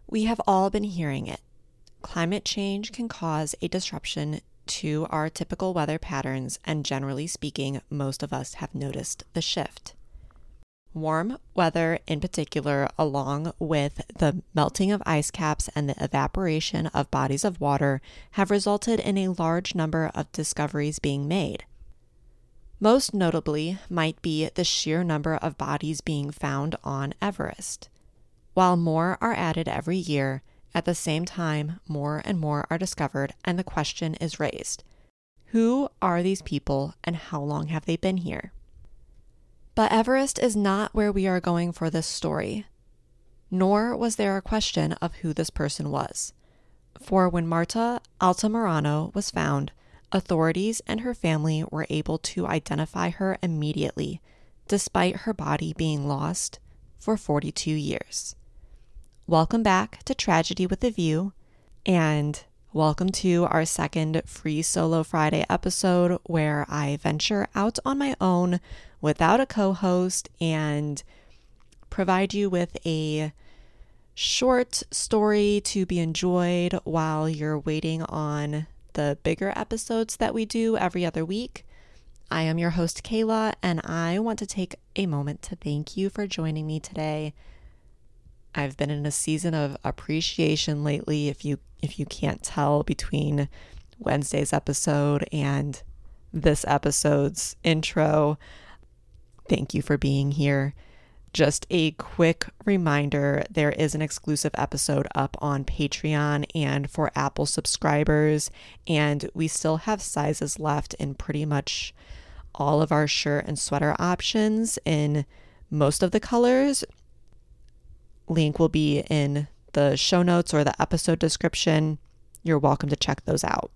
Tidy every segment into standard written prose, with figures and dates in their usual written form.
We have all been hearing it. Climate change can cause a disruption to our typical weather patterns, and generally speaking, most of us have noticed the shift. Warm weather in particular, along with the melting of ice caps and the evaporation of bodies of water, have resulted in a large number of discoveries being made. Most notably might be the sheer number of bodies being found on Everest. While more are added every year, at the same time, more and more are discovered, and the question is raised: who are these people and how long have they been here? But Everest is not where we are going for this story, nor was there a question of who this person was. For when Marta Altamirano was found, authorities and her family were able to identify her immediately, despite her body being lost for 42 years. Welcome back to Tragedy with a View, and welcome to our second Free Solo Friday episode where I venture out on my own without a co-host and provide you with a short story to be enjoyed while you're waiting on the bigger episodes that we do every other week. I am your host, Kayla, and I want to take a moment to thank you for joining me today. I've been in a season of appreciation lately, if you can't tell between Wednesday's episode and this episode's intro. Thank you for being here. Just a quick reminder, there is an exclusive episode up on Patreon and for Apple subscribers, and we still have sizes left in pretty much all of our shirt and sweater options in most of the colors. Link will be in the show notes or the episode description. You're welcome to check those out.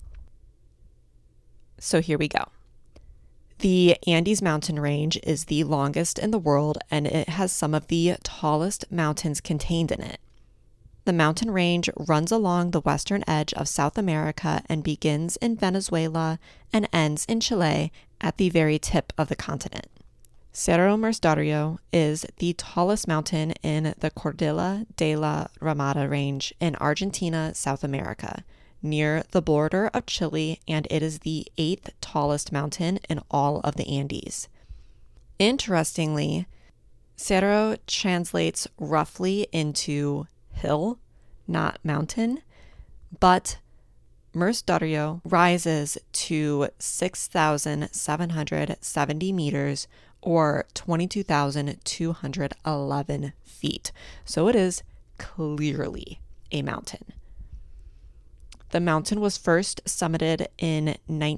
So here we go. The Andes mountain range is the longest in the world, and it has some of the tallest mountains contained in it. The mountain range runs along the western edge of South America and begins in Venezuela and ends in Chile at the very tip of the continent. Cerro Mercadario is the tallest mountain in the Cordillera de la Ramada range in Argentina, South America, near the border of Chile, and it is the 8th tallest mountain in all of the Andes. Interestingly, Cerro translates roughly into hill, not mountain, but Mercadario rises to 6,770 meters or 22,211 feet. So it is clearly a mountain. The mountain was first summited in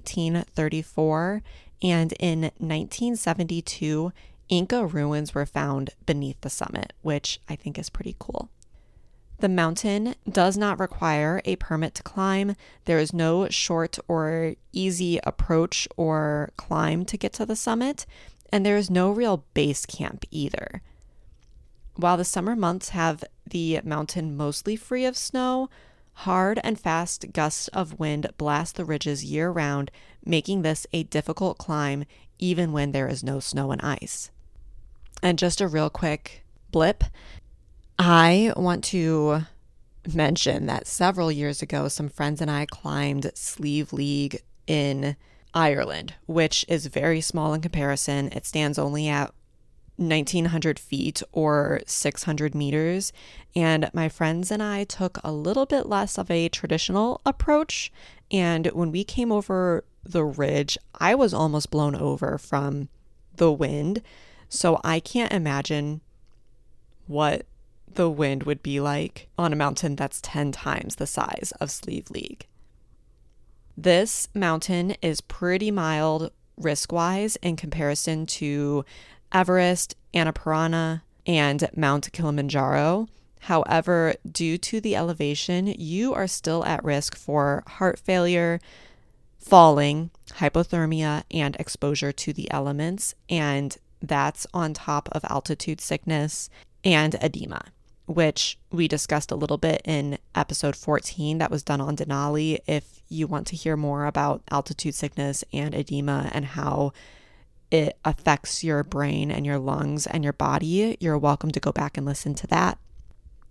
1934, and in 1972, Inca ruins were found beneath the summit, which I think is pretty cool. The mountain does not require a permit to climb. There is no short or easy approach or climb to get to the summit, and there is no real base camp either. While the summer months have the mountain mostly free of snow, hard and fast gusts of wind blast the ridges year-round, making this a difficult climb even when there is no snow and ice. And just a real quick blip, I want to mention that several years ago, some friends and I climbed Slieve League in Ireland, which is very small in comparison. It stands only at 1,900 feet or 600 meters. And my friends and I took a little bit less of a traditional approach. And when we came over the ridge, I was almost blown over from the wind. So I can't imagine what the wind would be like on a mountain that's 10 times the size of Slieve League. This mountain is pretty mild risk-wise in comparison to Everest, Annapurna, and Mount Kilimanjaro. However, due to the elevation, you are still at risk for heart failure, falling, hypothermia, and exposure to the elements, and that's on top of altitude sickness and edema, which we discussed a little bit in episode 14 that was done on Denali. If you want to hear more about altitude sickness and edema and how it affects your brain and your lungs and your body, you're welcome to go back and listen to that.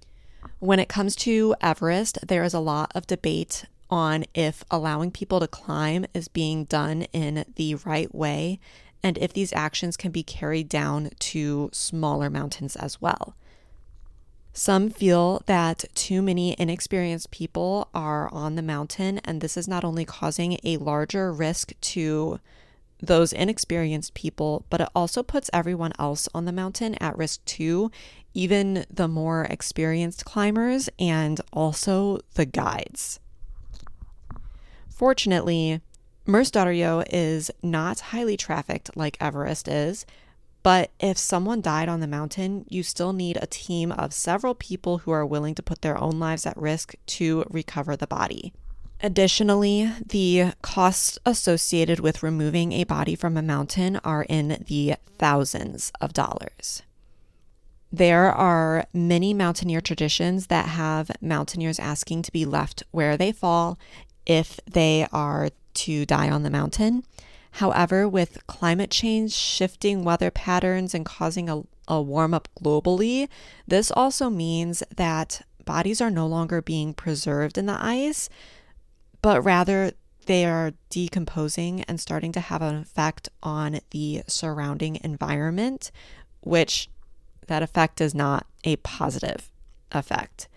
When it comes to Everest, there is a lot of debate on if allowing people to climb is being done in the right way and if these actions can be carried down to smaller mountains as well. Some feel that too many inexperienced people are on the mountain, and this is not only causing a larger risk to those inexperienced people, but it also puts everyone else on the mountain at risk too, even the more experienced climbers and also the guides. Fortunately, Mrstarayo is not highly trafficked like Everest is, but if someone died on the mountain, you still need a team of several people who are willing to put their own lives at risk to recover the body. Additionally, the costs associated with removing a body from a mountain are in the thousands of dollars. There are many mountaineer traditions that have mountaineers asking to be left where they fall if they are to die on the mountain. However, with climate change, shifting weather patterns, and causing a warm-up globally, this also means that bodies are no longer being preserved in the ice, but rather they are decomposing and starting to have an effect on the surrounding environment, which that effect is not a positive effect.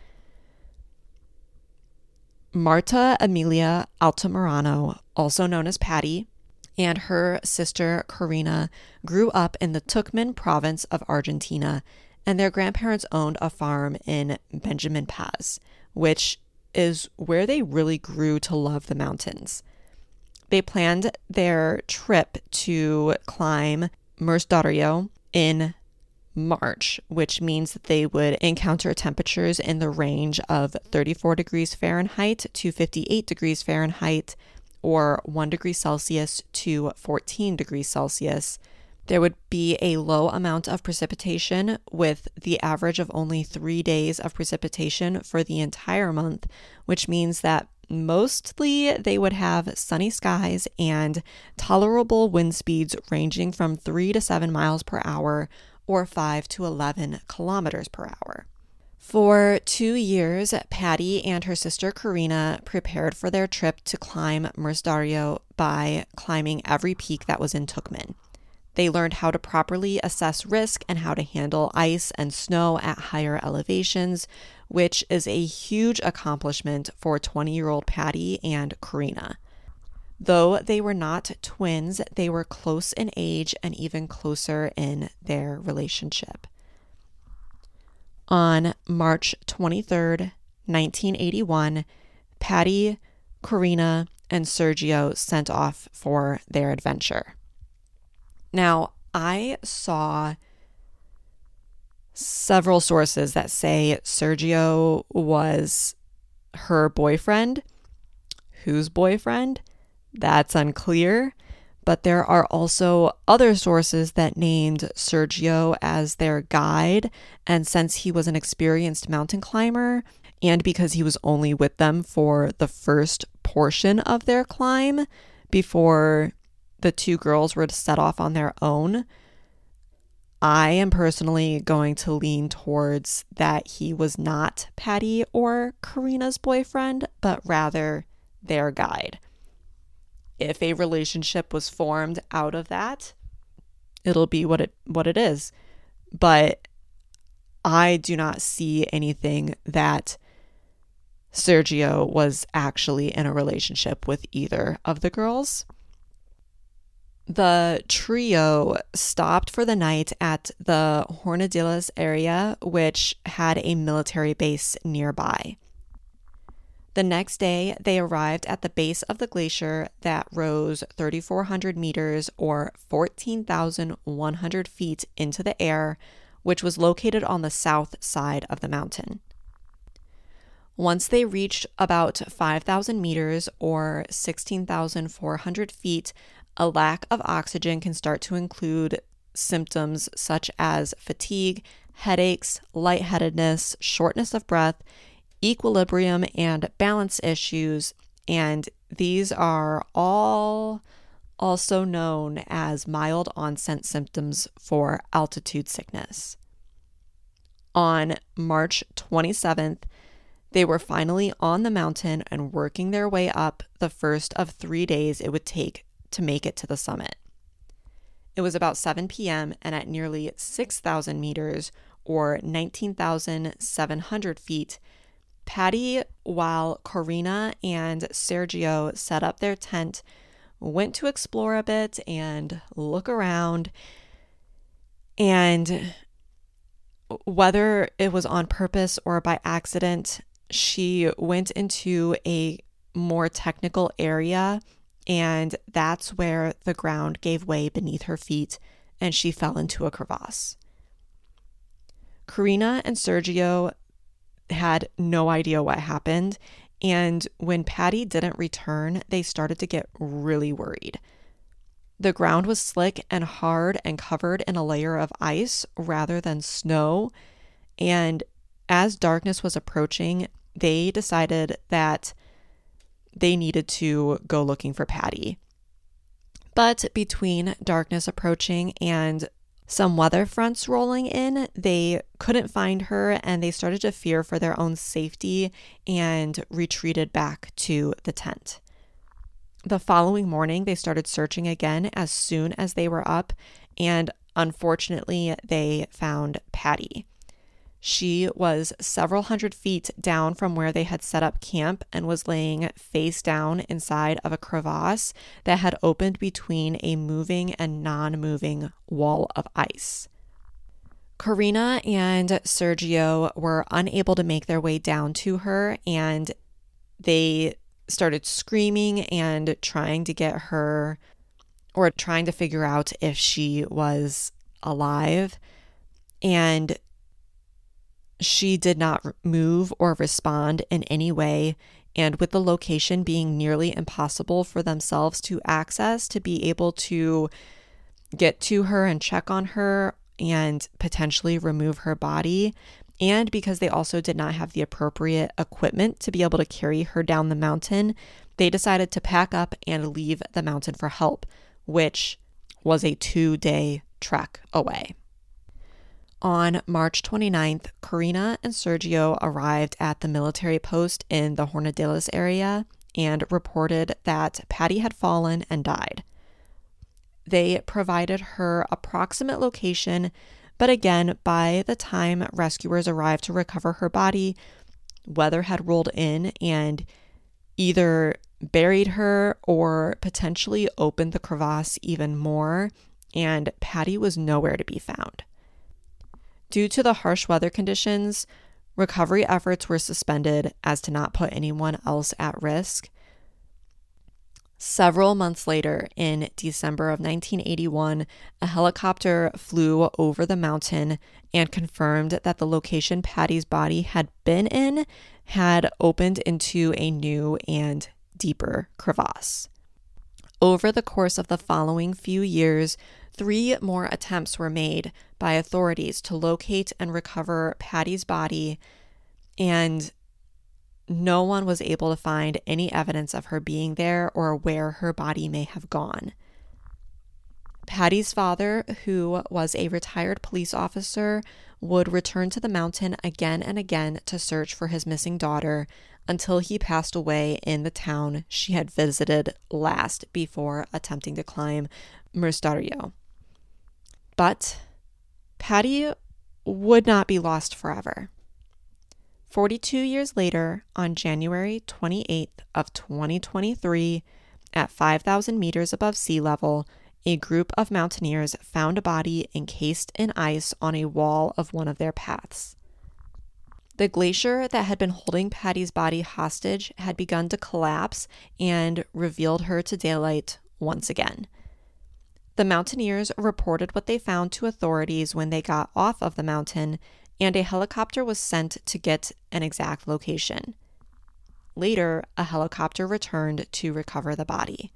Marta Emilia Altamirano, also known as Patty, and her sister Karina grew up in the Tucumán province of Argentina, and their grandparents owned a farm in Benjamin Paz, which is where they really grew to love the mountains. They planned their trip to climb Mrstarayo in March, which means that they would encounter temperatures in the range of 34 degrees Fahrenheit to 58 degrees Fahrenheit, or 1 degree Celsius to 14 degrees Celsius. There would be a low amount of precipitation, with the average of only 3 days of precipitation for the entire month, which means that mostly they would have sunny skies and tolerable wind speeds ranging from 3 to 7 miles per hour or 5 to 11 kilometers per hour. For 2 years, Patty and her sister Karina prepared for their trip to climb Mrstarayo by climbing every peak that was in Tucumán. They learned how to properly assess risk and how to handle ice and snow at higher elevations, which is a huge accomplishment for 20-year-old Patty and Karina. Though they were not twins, they were close in age and even closer in their relationship. On March 23rd, 1981, Patty, Karina, and Sergio sent off for their adventure. Now, I saw several sources that say Sergio was her boyfriend. Whose boyfriend? That's unclear. But there are also other sources that named Sergio as their guide, and since he was an experienced mountain climber, and because he was only with them for the first portion of their climb before the two girls were to set off on their own, I am personally going to lean towards that he was not Patty or Karina's boyfriend, but rather their guide. If a relationship was formed out of that, it'll be what it is. But I do not see anything that Sergio was actually in a relationship with either of the girls. The trio stopped for the night at the Hornadillas area, which had a military base nearby. The next day, they arrived at the base of the glacier that rose 3,400 meters or 14,100 feet into the air, which was located on the south side of the mountain. Once they reached about 5,000 meters or 16,400 feet, a lack of oxygen can start to include symptoms such as fatigue, headaches, lightheadedness, shortness of breath, equilibrium and balance issues, and these are all also known as mild onset symptoms for altitude sickness. On March 27th, they were finally on the mountain and working their way up the first of 3 days it would take to make it to the summit. It was about 7 p.m. and at nearly 6,000 meters or 19,700 feet, Patty, while Corina and Sergio set up their tent, went to explore a bit and look around. And whether it was on purpose or by accident, she went into a more technical area, and that's where the ground gave way beneath her feet and she fell into a crevasse. Corina and Sergio had no idea what happened, and when Patty didn't return, they started to get really worried. The ground was slick and hard and covered in a layer of ice rather than snow, and as darkness was approaching, they decided that they needed to go looking for Patty. But between darkness approaching and some weather fronts rolling in, they couldn't find her and they started to fear for their own safety and retreated back to the tent. The following morning, they started searching again as soon as they were up, and unfortunately, they found Patty. She was several hundred feet down from where they had set up camp and was laying face down inside of a crevasse that had opened between a moving and non-moving wall of ice. Corina and Sergio were unable to make their way down to her, and they started screaming and trying to get her, or trying to figure out if she was alive. And she did not move or respond in any way, and with the location being nearly impossible for themselves to access, to be able to get to her and check on her and potentially remove her body, and because they also did not have the appropriate equipment to be able to carry her down the mountain, they decided to pack up and leave the mountain for help, which was a 2-day trek away. On March 29th, Corina and Sergio arrived at the military post in the Hornadillas area and reported that Patty had fallen and died. They provided her approximate location, but again, by the time rescuers arrived to recover her body, weather had rolled in and either buried her or potentially opened the crevasse even more, and Patty was nowhere to be found. Due to the harsh weather conditions, recovery efforts were suspended as to not put anyone else at risk. Several months later, in December of 1981, a helicopter flew over the mountain and confirmed that the location Patty's body had been in had opened into a new and deeper crevasse. Over the course of the following few years, 3 more attempts were made by authorities to locate and recover Patty's body, and no one was able to find any evidence of her being there or where her body may have gone. Patty's father, who was a retired police officer, would return to the mountain again and again to search for his missing daughter until he passed away in the town she had visited last before attempting to climb Mustario. But Patty would not be lost forever. 42 years later, on January 28th of 2023, at 5,000 meters above sea level, a group of mountaineers found a body encased in ice on a wall of one of their paths. The glacier that had been holding Patty's body hostage had begun to collapse and revealed her to daylight once again. The mountaineers reported what they found to authorities when they got off of the mountain, and a helicopter was sent to get an exact location. Later, a helicopter returned to recover the body.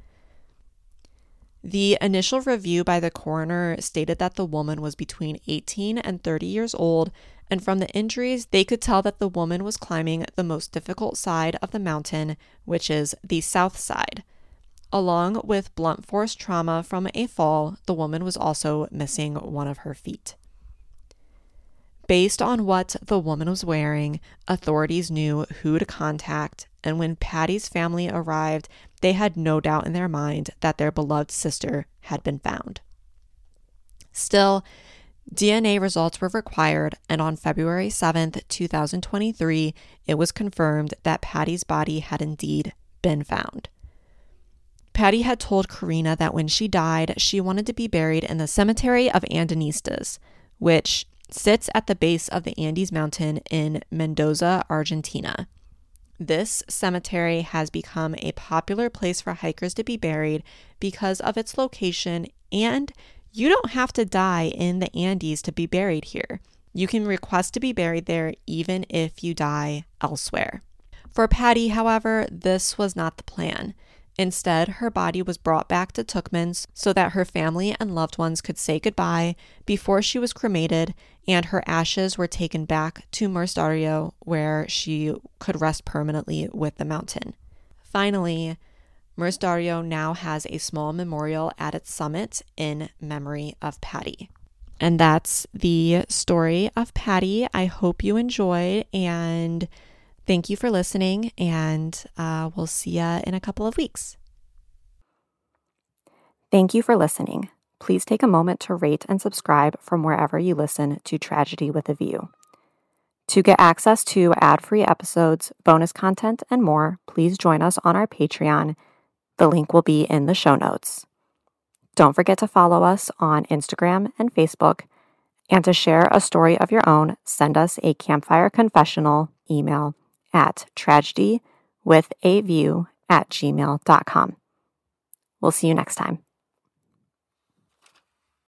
The initial review by the coroner stated that the woman was between 18 and 30 years old, and from the injuries, they could tell that the woman was climbing the most difficult side of the mountain, which is the south side. Along with blunt force trauma from a fall, the woman was also missing one of her feet. Based on what the woman was wearing, authorities knew who to contact, and when Patty's family arrived, they had no doubt in their mind that their beloved sister had been found. Still, DNA results were required, and on February 7th, 2023, it was confirmed that Patty's body had indeed been found. Patty had told Karina that when she died, she wanted to be buried in the cemetery of Andinistas, which sits at the base of the Andes Mountain in Mendoza, Argentina. This cemetery has become a popular place for hikers to be buried because of its location, and you don't have to die in the Andes to be buried here. You can request to be buried there even if you die elsewhere. For Patty, however, this was not the plan. Instead, her body was brought back to Tucumans so that her family and loved ones could say goodbye before she was cremated, and her ashes were taken back to Mercedario, where she could rest permanently with the mountain. Finally, Mercedario now has a small memorial at its summit in memory of Patty. And that's the story of Patty. I hope you enjoyed, and thank you for listening, and we'll see ya in a couple of weeks. Thank you for listening. Please take a moment to rate and subscribe from wherever you listen to Tragedy with a View. To get access to ad-free episodes, bonus content, and more, please join us on our Patreon. The link will be in the show notes. Don't forget to follow us on Instagram and Facebook, and to share a story of your own, send us a campfire confessional email at tragedywithAview@gmail.com. We'll see you next time.